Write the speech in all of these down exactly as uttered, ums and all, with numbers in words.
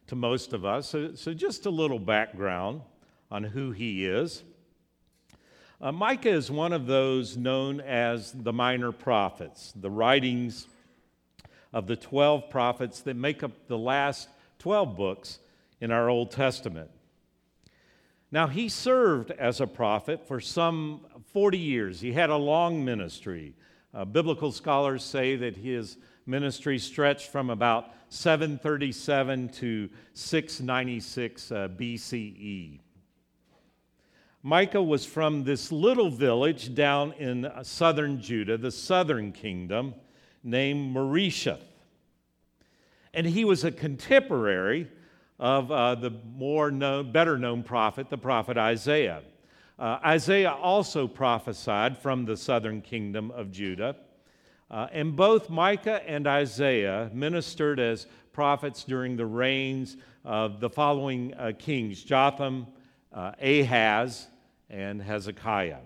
to most of us. So, so just a little background on who he is. Uh, Micah is one of those known as the minor prophets, the writings of the twelve prophets that make up the last twelve books in our Old Testament. Now, he served as a prophet for some forty years. He had a long ministry. Uh, biblical scholars say that his ministry stretched from about seven thirty-seven to six ninety-six uh, B C E. Micah was from this little village down in southern Judah, the southern kingdom, named Moresheth. And he was a contemporary of uh, the more known, better known prophet, the prophet Isaiah. Uh, Isaiah also prophesied from the southern kingdom of Judah. Uh, and both Micah and Isaiah ministered as prophets during the reigns of the following uh, kings, Jotham, uh, Ahaz, and Hezekiah.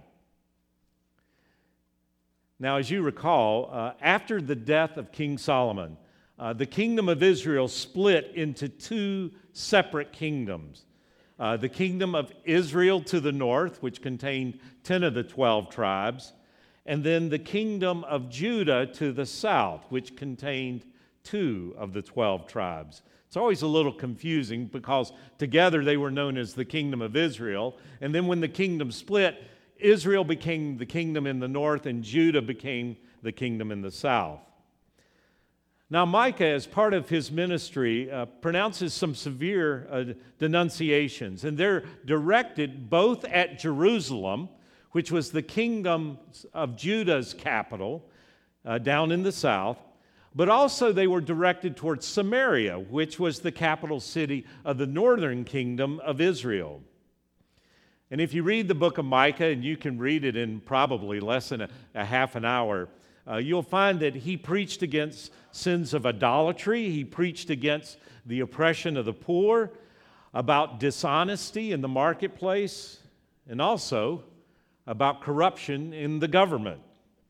Now, as you recall, uh, after the death of King Solomon, uh, the kingdom of Israel split into two separate kingdoms. Uh, the kingdom of Israel to the north, which contained ten of the twelve tribes, and then the kingdom of Judah to the south, which contained two of the twelve tribes. It's always a little confusing because together they were known as the kingdom of Israel, and then when the kingdom split, Israel became the kingdom in the north and Judah became the kingdom in the south. Now, Micah, as part of his ministry, uh, pronounces some severe uh, denunciations, and they're directed both at Jerusalem, which was the kingdom of Judah's capital, uh, down in the south, but also they were directed towards Samaria, which was the capital city of the northern kingdom of Israel. And if you read the book of Micah, and you can read it in probably less than a, a half an hour, uh, you'll find that he preached against sins of idolatry. He preached against the oppression of the poor, about dishonesty in the marketplace, and also about corruption in the government.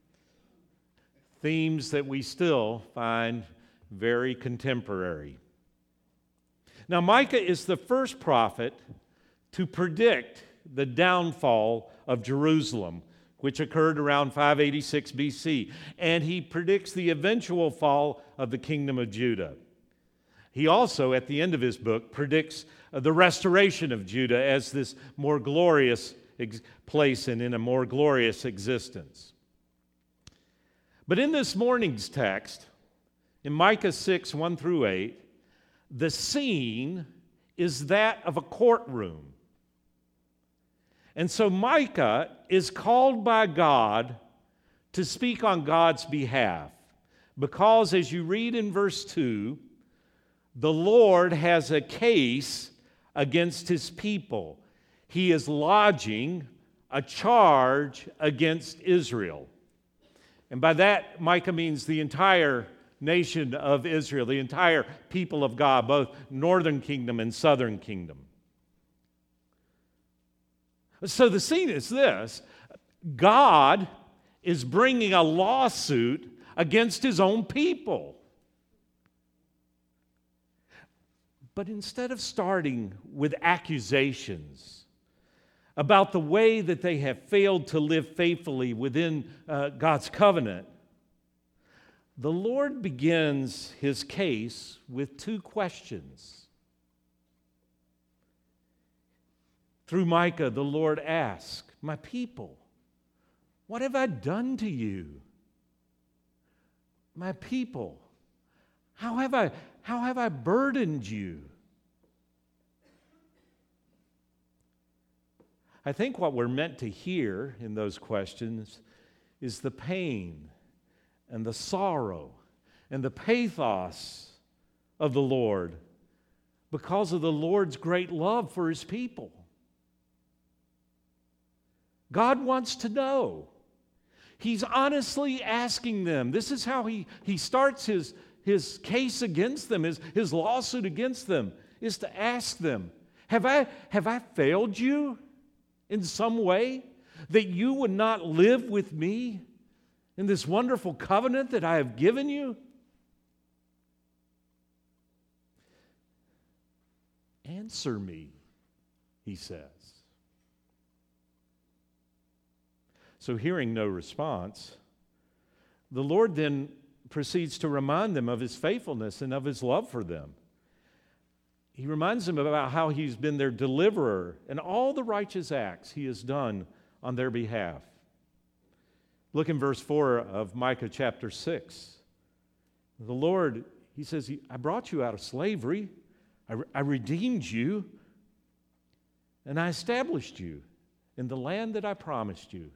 Themes that we still find very contemporary. Now, Micah is the first prophet to predict the downfall of Jerusalem, which occurred around five eighty-six B C, and he predicts the eventual fall of the kingdom of Judah. He also, at the end of his book, predicts the restoration of Judah as this more glorious ex- place and in a more glorious existence. But in this morning's text, in Micah six, one through eight, the scene is that of a courtroom. And so Micah is called by God to speak on God's behalf because, as you read in verse two, the Lord has a case against his people. He is lodging a charge against Israel. And by that, Micah means the entire nation of Israel, the entire people of God, both northern kingdom and southern kingdom. So the scene is this: God is bringing a lawsuit against his own people. But instead of starting with accusations about the way that they have failed to live faithfully within uh, God's covenant, the Lord begins his case with two questions. Through Micah, the Lord asks, "My people, what have I done to you? My people, how have I, how have I burdened you?" I think what we're meant to hear in those questions is the pain and the sorrow and the pathos of the Lord because of the Lord's great love for his people. God wants to know. He's honestly asking them. This is how he, he starts his, his case against them, his, his lawsuit against them, is to ask them, have I, have I failed you in some way that you would not live with me in this wonderful covenant that I have given you? answer me, he says. So hearing no response, the Lord then proceeds to remind them of his faithfulness and of his love for them. He reminds them about how he's been their deliverer and all the righteous acts he has done on their behalf. Look in verse four of Micah chapter six. The Lord, he says, I brought you out of slavery. I, re- I redeemed you. And I established you in the land that I promised you.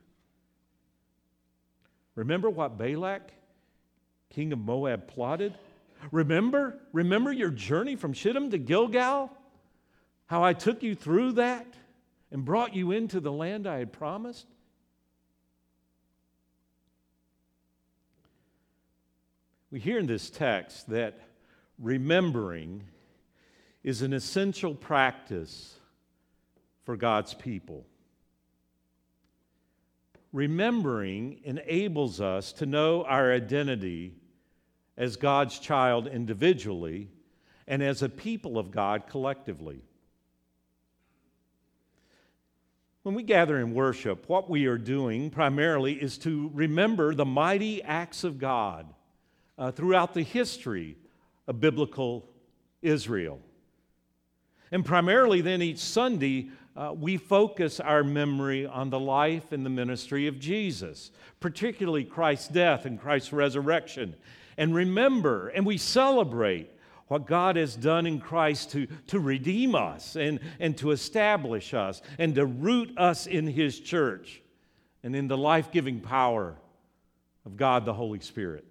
Remember what Balak, king of Moab, plotted? Remember? Remember your journey from Shittim to Gilgal? How I took you through that and brought you into the land I had promised? We hear in this text that remembering is an essential practice for God's people. Remembering enables us to know our identity as God's child individually and as a people of God collectively. When we gather in worship, what we are doing primarily is to remember the mighty acts of God uh, throughout the history of biblical Israel. And primarily then each Sunday, uh, we focus our memory on the life and the ministry of Jesus, particularly Christ's death and Christ's resurrection. And remember, and we celebrate what God has done in Christ to, to redeem us and, and to establish us and to root us in His church and in the life-giving power of God the Holy Spirit.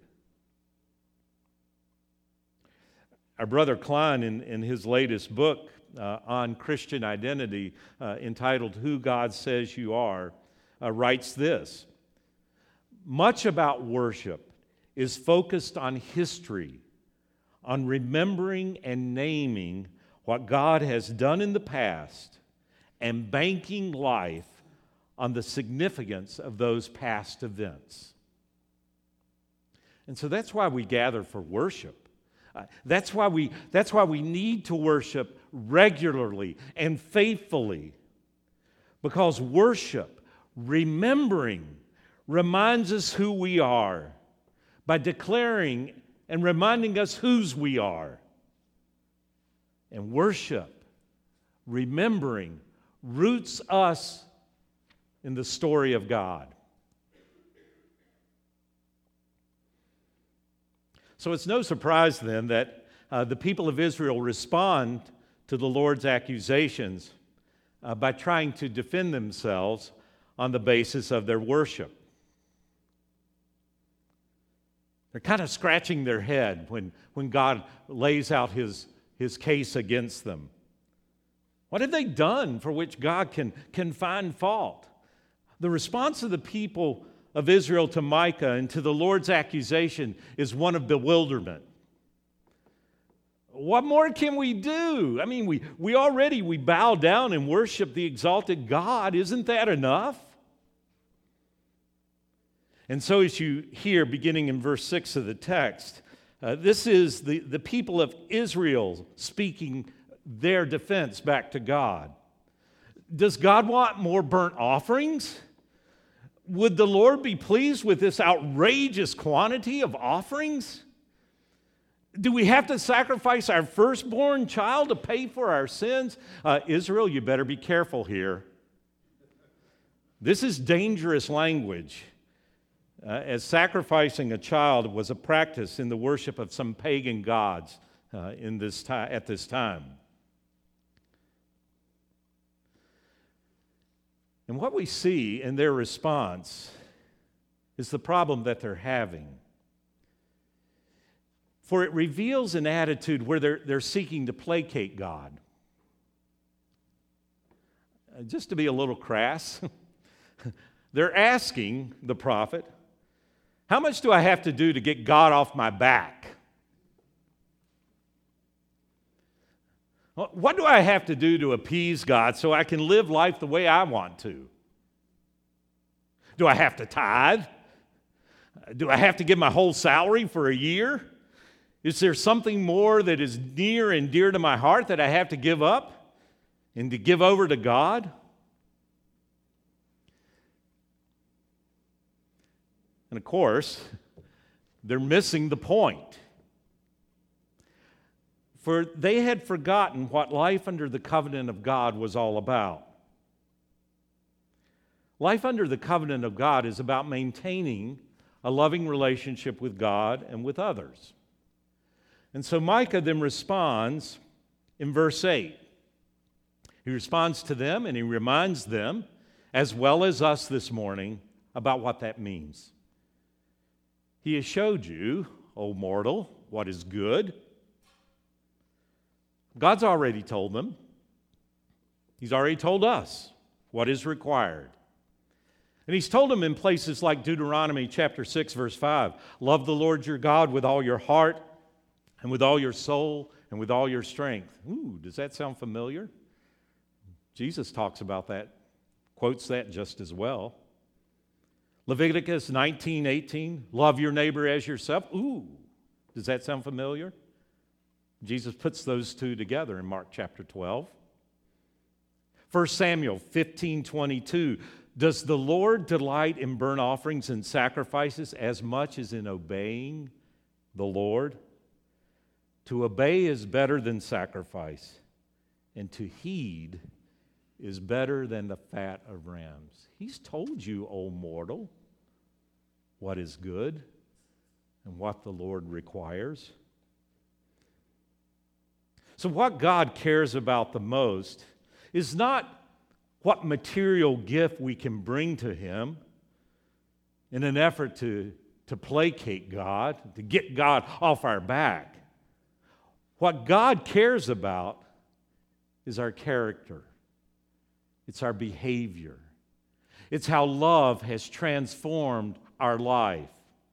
Our brother Klein, in, in his latest book uh, on Christian identity, uh, entitled Who God Says You Are, uh, writes this: much about worship is focused on history, on remembering and naming what God has done in the past and banking life on the significance of those past events. And so that's why we gather for worship. Uh, that's why we, that's why we need to worship regularly and faithfully, because worship, remembering, reminds us who we are by declaring and reminding us whose we are. And worship, remembering, roots us in the story of God. So it's no surprise then that uh, the people of Israel respond to the Lord's accusations uh, by trying to defend themselves on the basis of their worship. They're kind of scratching their head when, when God lays out his, his case against them. What have they done for which God can, can find fault? The response of the people of Israel to Micah and to the Lord's accusation is one of bewilderment. What more can we do? I mean, we, we already, we bow down and worship the exalted God. Isn't that enough? And so as you hear, beginning in verse six of the text, uh, this is the, the people of Israel speaking their defense back to God. Does God want more burnt offerings? Would the Lord be pleased with this outrageous quantity of offerings? Do we have to sacrifice our firstborn child to pay for our sins? Uh, Israel, you better be careful here. This is dangerous language, uh, as sacrificing a child was a practice in the worship of some pagan gods uh, in this ti- at this time. And what we see in their response is the problem that they're having. For it reveals an attitude where they're, they're seeking to placate God. Uh, just to be a little crass, they're asking the prophet, how much do I have to do to get God off my back? What do I have to do to appease God so I can live life the way I want to? Do I have to tithe? Do I have to give my whole salary for a year? Is there something more that is near and dear to my heart that I have to give up? and to give over to God? And of course, they're missing the point. For they had forgotten what life under the covenant of God was all about. Life under the covenant of God is about maintaining a loving relationship with God and with others. And so Micah then responds in verse eight. He responds to them and he reminds them, as well as us this morning, about what that means. He has showed you, O mortal, what is good. God's already told them. He's already told us what is required. And he's told them in places like Deuteronomy chapter six, verse five, love the Lord your God with all your heart and with all your soul and with all your strength. Ooh, does that sound familiar? Jesus talks about that, quotes that just as well. Leviticus nineteen, eighteen, love your neighbor as yourself. Ooh, does that sound familiar? Jesus puts those two together in Mark chapter twelve. First Samuel fifteen, twenty-two, does the Lord delight in burnt offerings and sacrifices as much as in obeying the Lord? To obey is better than sacrifice, and to heed is better than the fat of rams. He's told you, O mortal, what is good and what the Lord requires. So what God cares about the most is not what material gift we can bring to Him in an effort to, to placate God, to get God off our back. What God cares about is our character. It's our behavior. It's how love has transformed our life.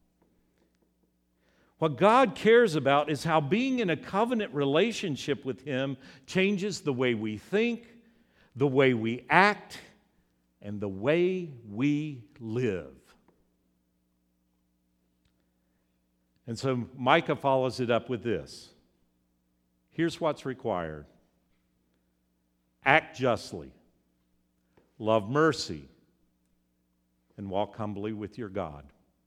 What God cares about is how being in a covenant relationship with Him changes the way we think, the way we act, and the way we live. And so Micah follows it up with this. Here's what's required. Act justly, love mercy, and walk humbly with your God.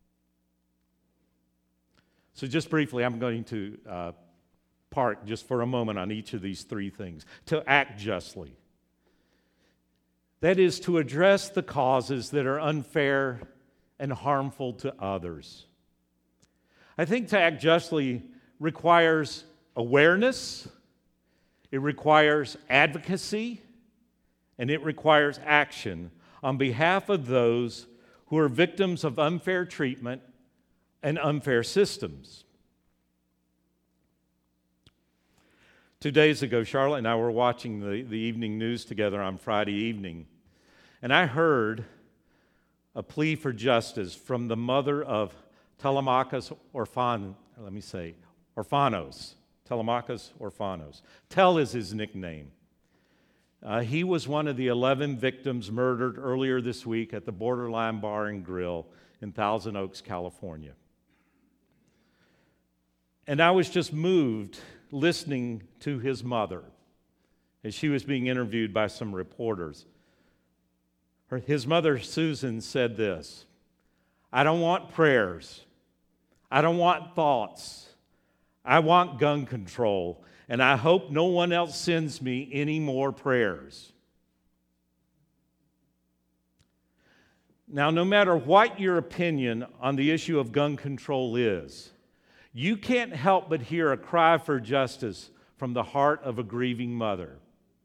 So just briefly, I'm going to uh, park just for a moment on each of these three things. To act justly. That is to address the causes that are unfair and harmful to others. I think to act justly requires awareness, it requires advocacy, and it requires action on behalf of those who are victims of unfair treatment and unfair systems. Two days ago, Charlotte and I were watching the, the evening news together on Friday evening, and I heard a plea for justice from the mother of Telemachus Orphan, let me say, Orphanos. Telemachus Orphanos. Tel is his nickname. Uh, he was one of the eleven victims murdered earlier this week at the Borderline Bar and Grill in Thousand Oaks, California. And I was just moved listening to his mother as she was being interviewed by some reporters. Her, his mother, Susan, said this, I don't want prayers. I don't want thoughts. I want gun control, and I hope no one else sends me any more prayers. Now, no matter what your opinion on the issue of gun control is, you can't help but hear a cry for justice from the heart of a grieving mother.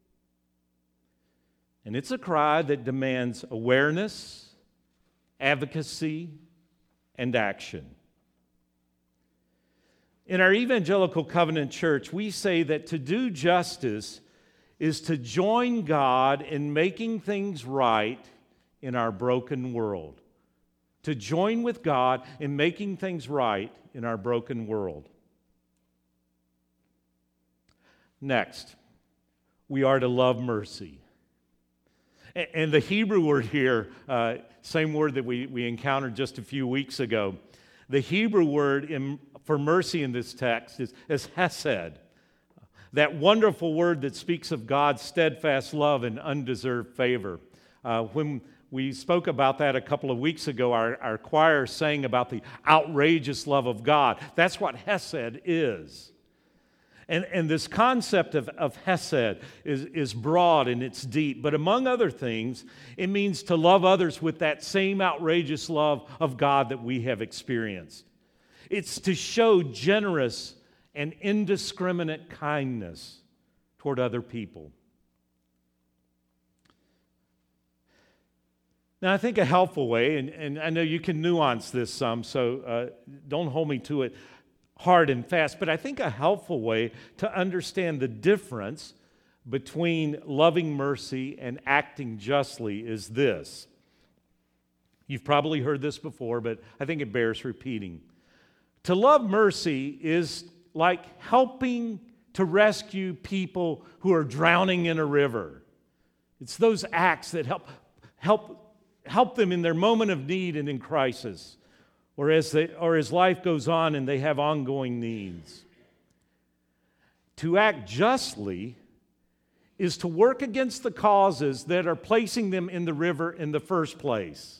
And it's a cry that demands awareness, advocacy, and action. In our Evangelical Covenant Church, we say that to do justice is to join God in making things right in our broken world. To join with God in making things right in our broken world. Next, we are to love mercy. And the Hebrew word here, uh, same word that we, we encountered just a few weeks ago, the Hebrew word in, for mercy in this text is, is hesed. that wonderful word that speaks of God's steadfast love and undeserved favor. Uh, when we spoke about that a couple of weeks ago, our, our choir sang about the outrageous love of God. That's what Hesed is. And, and this concept of, of Hesed is, is broad and it's deep, but among other things, it means to love others with that same outrageous love of God that we have experienced. It's to show generous and indiscriminate kindness toward other people. Now, I think a helpful way, and, and I know you can nuance this some, so uh, don't hold me to it hard and fast, but I think a helpful way to understand the difference between loving mercy and acting justly is this. You've probably heard this before, but I think it bears repeating. To love mercy is like helping to rescue people who are drowning in a river. It's those acts that help, help, help them in their moment of need and in crisis, or as, they, or as life goes on and they have ongoing needs. To act justly is to work against the causes that are placing them in the river in the first place.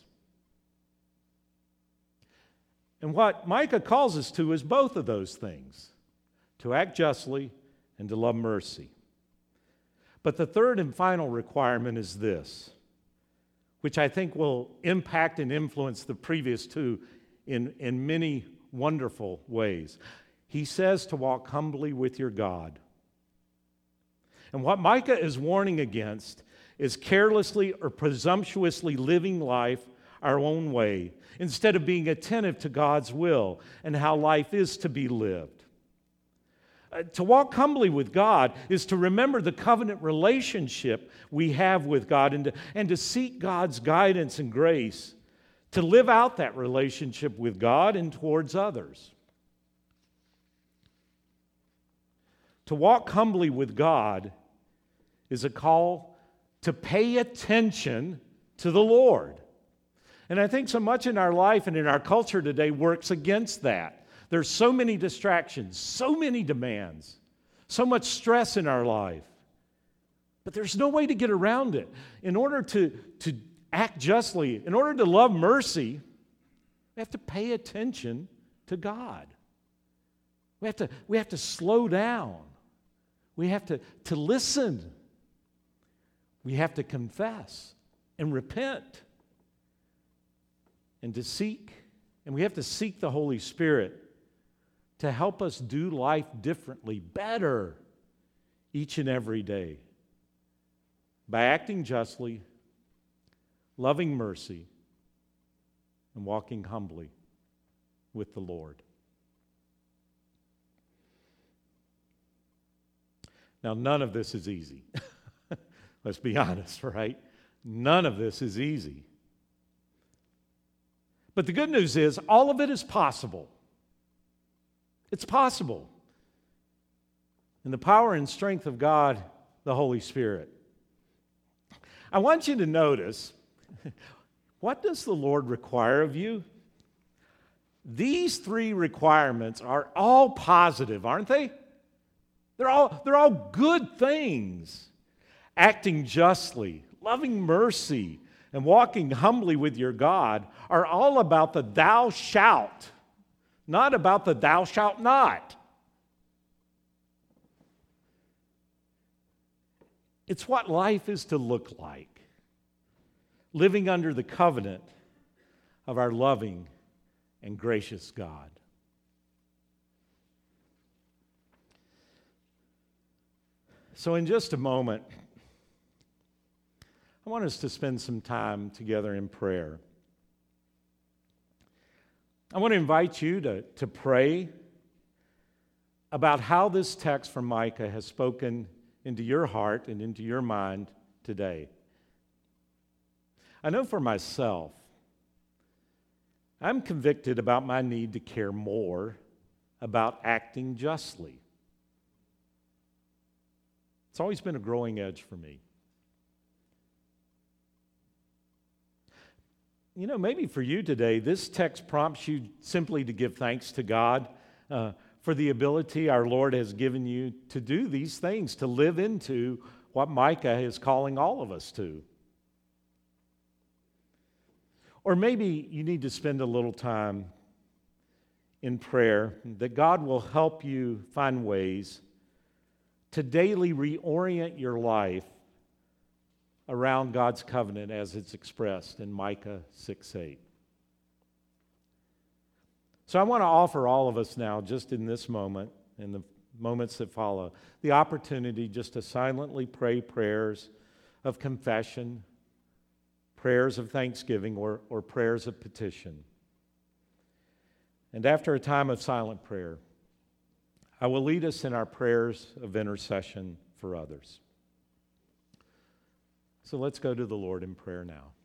And what Micah calls us to is both of those things, to act justly and to love mercy. But the third and final requirement is this, which I think will impact and influence the previous two in, in many wonderful ways. He says to walk humbly with your God. And what Micah is warning against is carelessly or presumptuously living life our own way instead of being attentive to God's will and how life is to be lived. Uh, to walk humbly with God is to remember the covenant relationship we have with God and to, and to seek God's guidance and grace to live out that relationship with God and towards others. To walk humbly with God is a call to pay attention to the Lord. And I think so much in our life and in our culture today works against that. There's so many distractions, so many demands, so much stress in our life. But there's no way to get around it. In order to, to act justly, in order to love mercy, we have to pay attention to God. We have to, we have to slow down. We have to, to listen. We have to confess and repent and to seek. And we have to seek the Holy Spirit to help us do life differently, better, each and every day. By acting justly, loving mercy, and walking humbly with the Lord. Now, none of this is easy. Let's be honest, right? None of this is easy. But the good news is, all of it is possible. It's possible. In the power and strength of God, the Holy Spirit. I want you to notice, what does the Lord require of you? These three requirements are all positive, aren't they? They're all, they're all good things. Acting justly, loving mercy, and walking humbly with your God are all about the thou shalt, not about the thou shalt not. It's what life is to look like, living under the covenant of our loving and gracious God. So in just a moment, I want us to spend some time together in prayer. I want to invite you to, to pray about how this text from Micah has spoken into your heart and into your mind today. I know for myself, I'm convicted about my need to care more about acting justly. It's always been a growing edge for me. You know, maybe for you today, this text prompts you simply to give thanks to God uh, for the ability our Lord has given you to do these things, to live into what Micah is calling all of us to. Or maybe you need to spend a little time in prayer that God will help you find ways to daily reorient your life around God's covenant as it's expressed in Micah six eight. So I want to offer all of us now, just in this moment, in the moments that follow, the opportunity just to silently pray prayers of confession, prayers of thanksgiving, or, or prayers of petition. And after a time of silent prayer, I will lead us in our prayers of intercession for others. So let's go to the Lord in prayer now.